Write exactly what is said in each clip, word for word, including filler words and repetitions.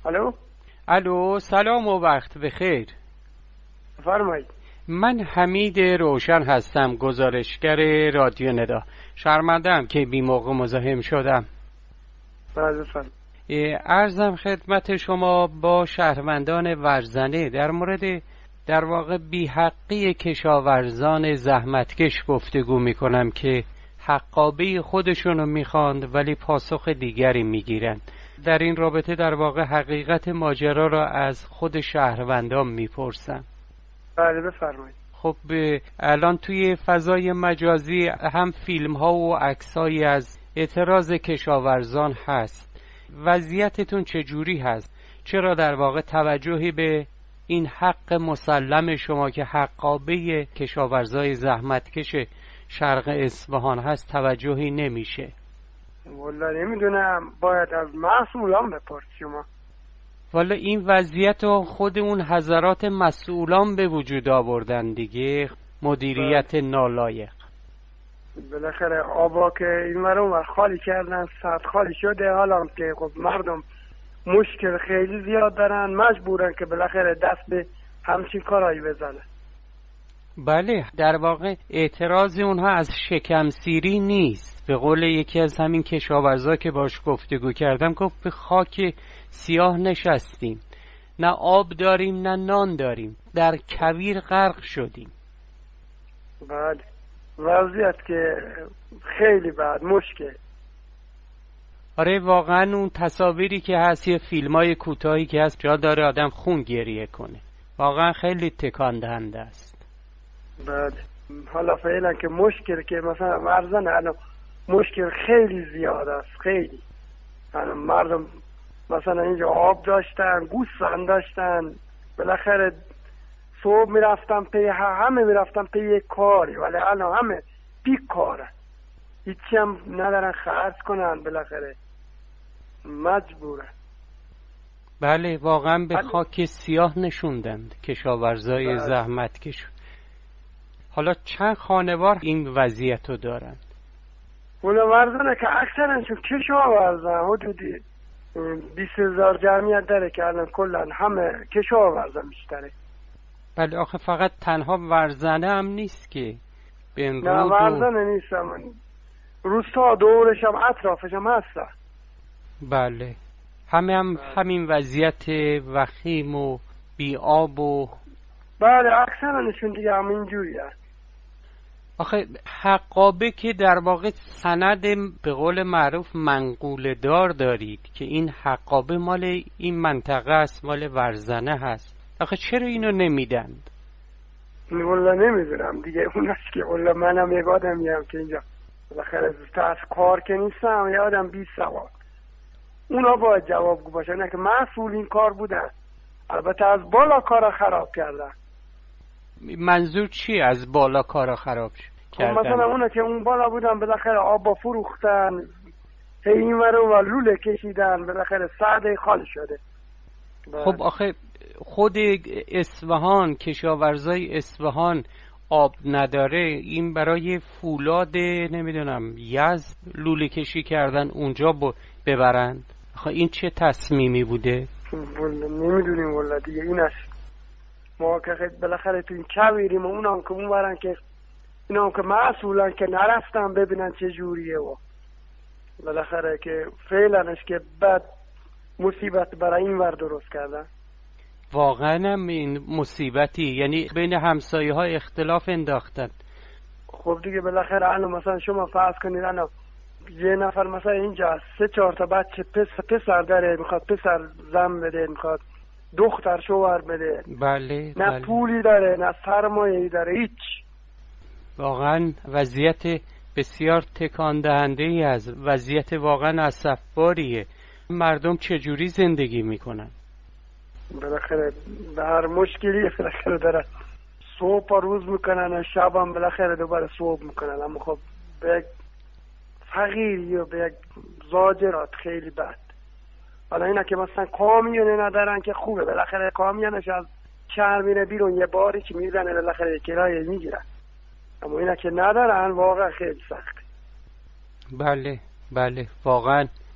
الو الو سلام و وقت بخیر. فرمایید. من حمید روشن هستم، گزارشگر رادیو ندا. شرمنده‌ام که بی موقع مزاحم شدم. بله فرمایید. عرضم خدمت شما با شهروندان ورزنه در مورد در واقع بی‌حقی کشاورزان زحمتکش گفتگو میکنم که حقابه خودشونو میخواند ولی پاسخ دیگری میگیرند. در این رابطه در واقع حقیقت ماجرا را از خود شهروندان میپرسم. بله بفرمایید. خب الان توی فضای مجازی هم فیلم ها و عکس هایی از اعتراض کشاورزان هست. وضعیتتون چجوری هست؟ چرا در واقع توجهی به این حق مسلم شما که حقابه کشاورزای زحمتکش شرق اصفهان هست توجهی نمیشه؟ والله نمیدونم، باید از مسئولان بپرس شما. والا این وضعیت رو خود اون حضرات مسئولان به وجود آوردن دیگه، مدیریت نالایق. بالاخره آبا که این ورون خالی کردن، سد خالی شده، حالا که خب مردم مشکل خیلی زیاد دارن، مجبورن که بالاخره دست به همچین کارایی بزنن. بله در واقع اعتراض اونها از شکم سیری نیست. به قول یکی از همین کشاورزا که باش گفتگو کردم گفت به خاک سیاه نشستیم، نه آب داریم نه نان داریم، در کویر غرق شدیم. بله وضعیت که خیلی بد، مشکل. آره واقعا اون تصاویری که هست، یه فیلمای کوتاهی که هست، جا داره آدم خون گریه کنه. واقعا خیلی تکان دهنده است. بله حالا فعلا که مشکل که مثلا ورزن الان مشکل خیلی زیاد است، خیلی. الان مردم مثلا اینجا آب داشتن، گوسفند داشتن، بالاخره صبح میرفتن پی همه میرفتن پی یک کاری، ولی الان همه بی کاره، هیچی هم ندارن خرج کنن، بالاخره مجبوره. بله واقعا به خاک سیاه نشوندند کشاورزای بله. زحمتکش. حالا چند خانوار این وضعیت رو دارن؟ اونا ورزنه که اکثرنشون کشاورزن، حدودی بیست هزار جمعیت داره که الان کلن همه کشاورزن بیشتره. بله آخه فقط تنها ورزنه هم نیست که به نه ورزنه نیست، من روستا دورش هم اطرافش هم هستن. بله همه هم بله. همین وضعیت وخیم و بی آب و بله اکثرنشون دیگه هم اینجوری هست. آخه حقابه که در واقع سند به قول معروف منقول دار دارید که این حقابه مال این منطقه است، مال ورزنه هست، آخه چرا اینو نمیدند؟ والله نمیدونم دیگه، اون است که والله منم یک آدمی هم که اینجا بالاخره از کار که نیستم، یه آدم بی سواد، اونا باید جوابگو باشه، نه که مسئول این کار بودن. البته از بالا کارا خراب کردن. منظور چی از بالا کارا خراب کردن؟ مثلا اونا که اون بالا بودن بالاخره آبا فروختن، هی این ورو و لوله کشیدن، بالاخره سعده خالی شده. خب آخه خود اصفهان، کشاورزای اصفهان آب نداره، این برای فولاد نمیدونم یزد لوله کشی کردن اونجا ببرند. آخه این چه تصمیمی بوده؟ والله نمیدونیم والله دیگه، این است ما که بالاخره تو این کویریم و اونا هم که اون برن که اینا هم که مسئولن که نرفتن ببینن چه جوریه و بالاخره که فعلنش که بعد مصیبت برای این ور درست کردن. واقعا هم این مصیبتی، یعنی بین همسایه ها اختلاف انداختن. خب دیگه بالاخره الان مثلا شما فرض کنید الان یه نفر مثلا اینجا سه چهار تا بچه پسر پسر داره، میخواد پسر زن بده، میخواد دختر شوهر بده. بله نه بله. پولی داره نه سرمایه‌ای داره، هیچ. واقعا وضعیت بسیار تکان دهنده ای از وضعیت واقعا اسفباریه. مردم چجوری زندگی میکنن؟ بالاخره به هر مشکلی بالاخره داره صبح روز میکنن و شب هم بالاخره دوباره صبح میکنن، اما خب به یک فقیری و به یک زاجرات خیلی بد. حالا اینا که مثلا کامیونه ندارن که خوبه، بالاخره کامیونش از شهر میره بیرون یه باری که میزنه بالاخره کرایه میگیرن، اما اینا که ندارن واقعا خیلی سخته. بله بله واقعا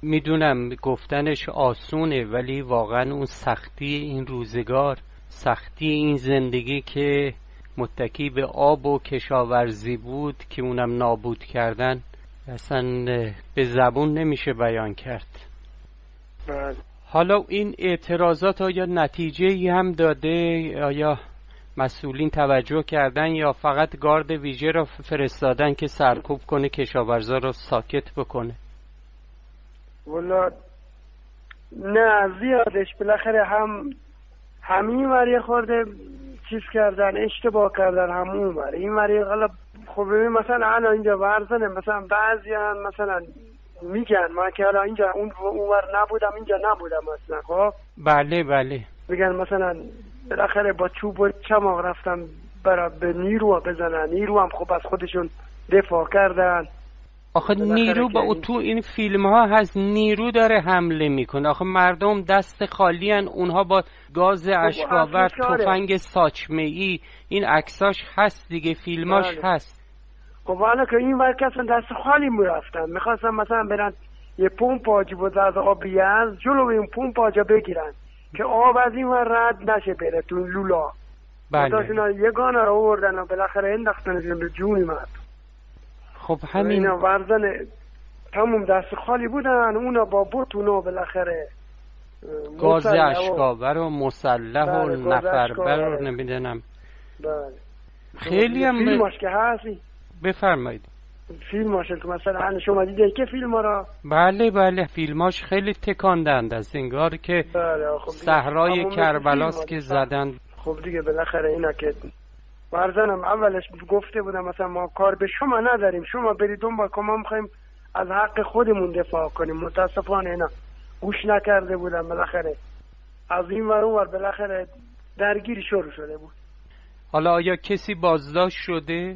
میدونم گفتنش آسونه، ولی واقعا اون سختی این روزگار، سختی این زندگی که متکی به آب و کشاورزی بود که اونم نابود کردن، اصلا به زبون نمیشه بیان کرد. بله. حالا این اعتراضات آیا نتیجه‌ای هم داده؟ آیا مسئولین توجه کردن یا فقط گارد ویژه را فرستادن که سرکوب کنه کشاورزا را ساکت بکنه؟ والا نه زیادش، بالاخره هم همین وری خورده چیز کردن، اشتباه کردن، همون وری این وری. حالا خب ببین مثلا الان اینجا ورزنه، مثلا بعضی هم مثلا میگن ما که حالا اینجا اون اونور نبودم اینجا نبودم مثلا. خب بله بله میگن مثلا بالاخره با چوب و چماق رفتن برای به نیرو بزنن، نیرو هم خب از خودشون دفاع کردن. آخه نیرو با او تو این فیلم ها هست، نیرو داره حمله میکنه. آخه مردم دست خالی هن، اونها با گاز اشکاور، تفنگ ساچمه ای، این عکساش هست دیگه، فیلماش بله. هست. خب حالا که این ور کسان دست خالی میرفتن، میخواستن مثلا برن یه پمپ آجی بود از آبی از جلو این پمپ آجا بگیرن که آب از این ور رد نشه بره تو لولا. بله. داشتن یگانه رو آوردن و بالاخره انداختنشون به جونی مرد. خب همین اینا ورزن تموم دست خالی بودن، اونا با بوتونا بالاخره گاز اشکاور و مسلح و نفربر رو نمیدونم. بله. خیلی هم فیلماش که هستی بفرمایید. فیلماش که مثلا شما دیده که فیلم را؟ بله بله فیلماش خیلی تکاندند، از انگار که بله. خب صحرای کربلاست که زدن. خب دیگه بالاخره اینا که ورزنم اولش گفته بودم مثلا ما کار به شما نداریم، شما برید دنبال کن، ما میخوایم از حق خودمون دفاع کنیم. متاسفانه اینا گوش نکرده بودم، بالاخره از این ور اون ور بالاخره درگیری شروع شده بود. حالا آیا کسی بازداشت شده؟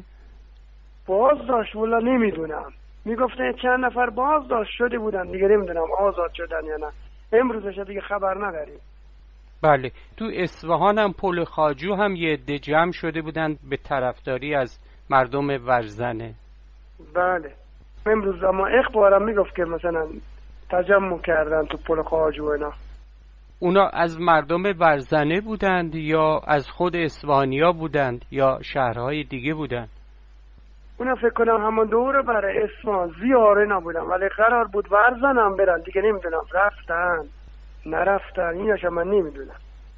بازداشت والا نمیدونم، میگفتن چند نفر بازداشت شده بودن دیگه، نمیدونم آزاد شدن یا نه، امروزش دیگه خبر نداریم. بله. تو اصفهان هم پل خواجو هم یه عده جمع شده بودن به طرفداری از مردم ورزنه. بله امروز اما اخبارم میگفت که مثلا تجمع کردن تو پل خواجو اینا. اونا از مردم ورزنه بودند یا از خود اصفهانیا بودند یا شهرهای دیگه بودند؟ اونا فکر کنم همون دوره برای اصفهان زیاره نبودن، ولی قرار بود ورزن هم برن دیگه، نمیدونم رفتن نرفتن ایناش من نمیدونم.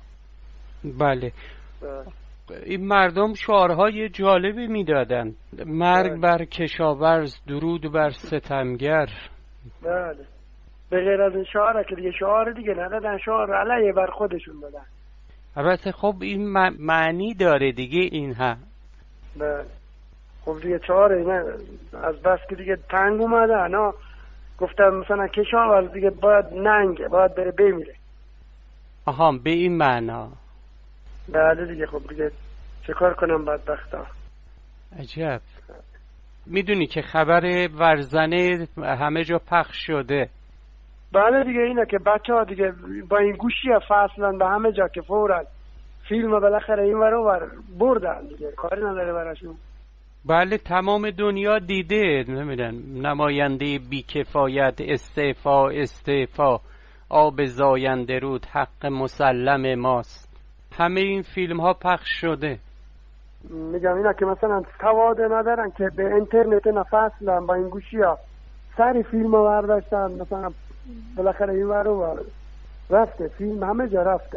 بله. این مردم شعارهای جالبی میدادن، مرگ بله. بر کشاورز، درود بر ستمگر. بله. به غیر از این شعاره که دیگه شعار دیگه ندادن، شعار علیه بر خودشون دادن. البته خب این معنی داره دیگه این ها. بله. خب دیگه شعار اینا از بس که دیگه تنگ اومده، انا گفتم مثلا کشاورز دیگه باید ننگه، باید بره بمیره. آها به این معنا. بله دیگه. خب دیگه چه کار کنم بدبختا. عجب. میدونی که خبر ورزنه همه جا پخش شده؟ بله دیگه اینا که بچه ها دیگه با این گوشی فصلن به همه جا که فوراً فیلم بالاخره این ور ور بردن دیگه، کاری نداره براشون. بله تمام دنیا دیده، نمیدونم نماینده بیکفایت، استعفا استعفا، آب زاینده رود، حق مسلم ماست، همه این فیلم ها پخش شده. میگم اینا که مثلا تواده ندارن که به اینترنت نفصلن با این گوشی ها سری فیلم ها برداشتن، مثلا بالاخره این ور ور رفته فیلم همه جا رفته.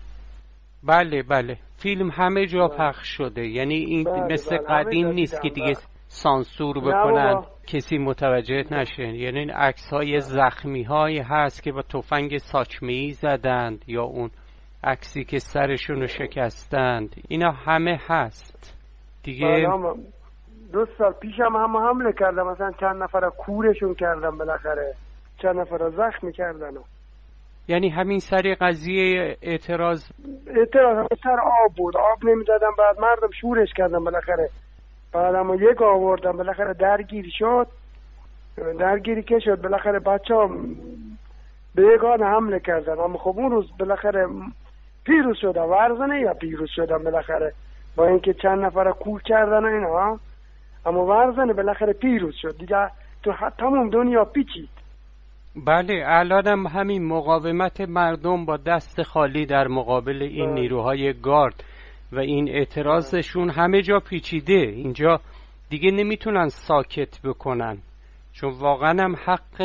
بله بله فیلم همه جا بله. پخش شده، یعنی این بله مثل بله. قدیم نیست که دیگه بله. سانسور بکنن کسی متوجه نشه. یعنی این عکس های بله. زخمی هایی هست که با تفنگ ساچمه‌ای زدند، یا اون عکسی که سرشون رو شکستند، اینا همه هست دیگه. بله. دو سال پیش هم هم حمله کردم، مثلا چند نفر کورشون کردم، بالاخره چند نفر زخمی کردن. یعنی همین سری قضیه اعتراض اعتراض سر آب بود، آب نمیدادن، بعد مردم شورش کردن، بالاخره بعد اما یک آوردن، بالاخره درگیری شد، درگیری که شد بالاخره بچه ها به یگان حمله کردن. اما خب اون روز بالاخره پیروز شدن، ورزنه یا پیروز شدن بالاخره، با اینکه چند نفر کور کردن اینا، اما ورزنه بالاخره پیروز شد دیگه، تو تمام دنیا پیچید. بله، الان هم همین مقاومت مردم با دست خالی در مقابل این بله. نیروهای گارد و این اعتراضشون همه جا پیچیده. اینجا دیگه نمیتونن ساکت بکنن، چون واقعا هم حق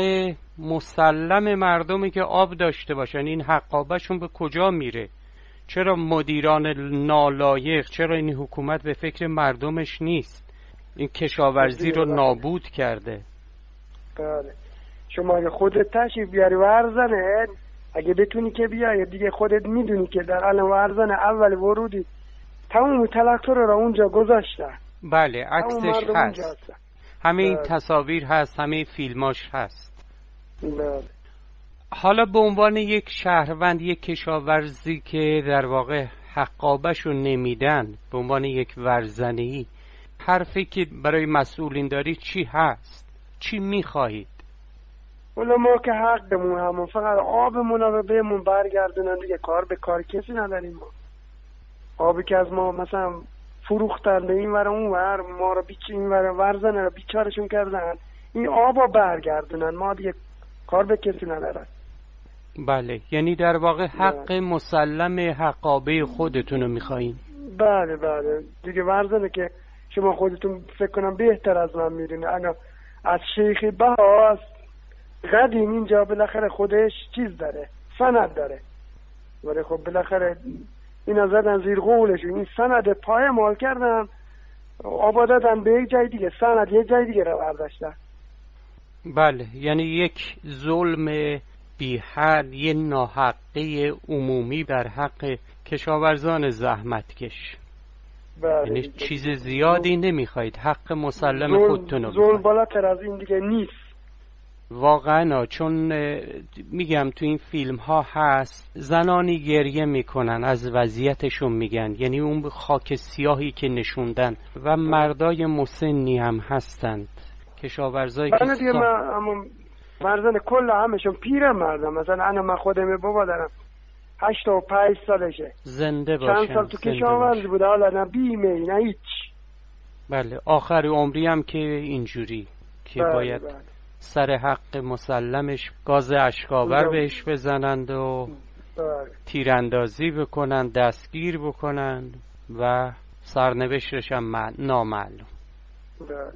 مسلم مردمی که آب داشته باشن. این حقابشون به کجا میره؟ چرا مدیران نالایق، چرا این حکومت به فکر مردمش نیست؟ این کشاورزی رو نابود کرده. بله، شما اگه خودت تشریف بیاری ورزنه، اگه بتونی که بیای دیگه، خودت میدونی که در الان ورزن اول ورودی تمام تلکتر رو اونجا گذاشتن. بله، عکسش هست، همه این تصاویر هست، همه فیلماش هست. بله. حالا به عنوان یک شهروند، یک کشاورزی که در واقع حقابشو نمیدن، به عنوان یک ورزنه‌ای، حرفی که برای مسئولین داری چی هست؟ چی میخواهید؟ ولی ما که حقمون همون فقط آبمون رو بهمون برگردونن دیگه، کار به کار کسی نداریم. ما آبی که از ما مثلا فروختن به این ور اون ور، ما رو بیچ این ور ورزن رو بیچارشون کردن، این آبا برگردونن، ما دیگه کار به کسی ندارن. بله، یعنی در واقع حق بله. مسلم حقابه خودتون رو میخواییم. بله بله دیگه، ورزنه که شما خودتون فکر کنم بهتر از من میدونی. انا از شیخ بهاست قدیم اینجا بالاخره خودش چیز داره، سند داره، ولی خب بالاخره اینا زدن زیر قولشون، این سند پای مال کردن، آباد دادن به یک جای دیگه، سند یک جای دیگه رو برداشتن. بله، یعنی یک ظلم بی حد، یه ناحقه عمومی در حق کشاورزان زحمتکش. بله، یعنی چیز زیادی نمیخواید، حق مسلم ظلم، خودتون رو ظلم بالاتر از این دیگه نیست واقعا. چون میگم تو این فیلم ها هست زنانی گریه میکنن، از وضعیتشون میگن، یعنی اون خاک سیاهی که نشوندن، و مردای مسنی هم هستند، کشاورزایی که دیگه سا... من مردان کل همشون پیره مردم. مثلا انا من خودم بابا دارم هشت و پنج سالشه، زنده باشن، چند سال تو کشاورزی بوده، حالا نه بیمه نه هیچ. بله، آخر عمری هم که اینجوری که بله باید بله. سر حق مسلمش گاز اشکاور بهش بزنند و بله. تیراندازی بکنند، دستگیر بکنند و سرنوشتش هم نامعلوم. بله.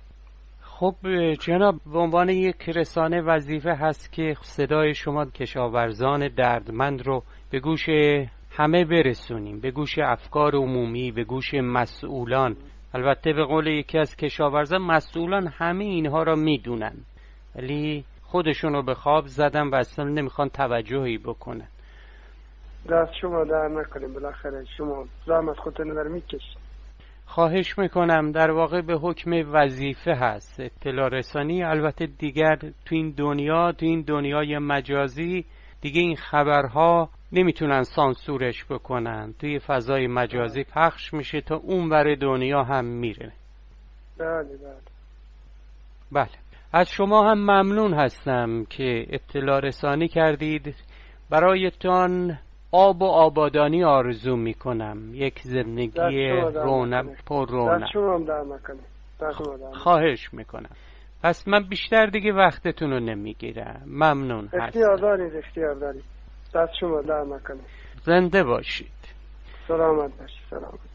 خب جناب، به عنوان یک رسانه وظیفه هست که صدای شما کشاورزان دردمند رو به گوش همه برسونیم، به گوش افکار عمومی، به گوش مسئولان. البته به قول یکی از کشاورزان، مسئولان همه اینها را میدونن ولی خودشون رو به خواب زدن و اصلا نمیخوان توجهی بکنن. دست شما در نکنیم، بالاخره شما زحمت خودتون رو میکشید. خواهش میکنم. در واقع به حکم وظیفه هست اطلاع رسانی. البته دیگر تو این دنیا، تو این دنیای مجازی دیگه این خبرها نمیتونن سانسورش بکنن، توی فضای مجازی پخش میشه تا اون ور دنیا هم میره. بله بله. بله، از شما هم ممنون هستم که اطلاع رسانی کردید. برایتان آب و آبادانی آرزو میکنم، یک زندگی رونق پر رونق. خواهش میکنم. پس من بیشتر دیگه وقتتون رو نمیگیرم. ممنون هستم. اختیار دارید، اختیار دارید. دست شما در نکنه. زنده باشید. سلامت باشید. سلامت.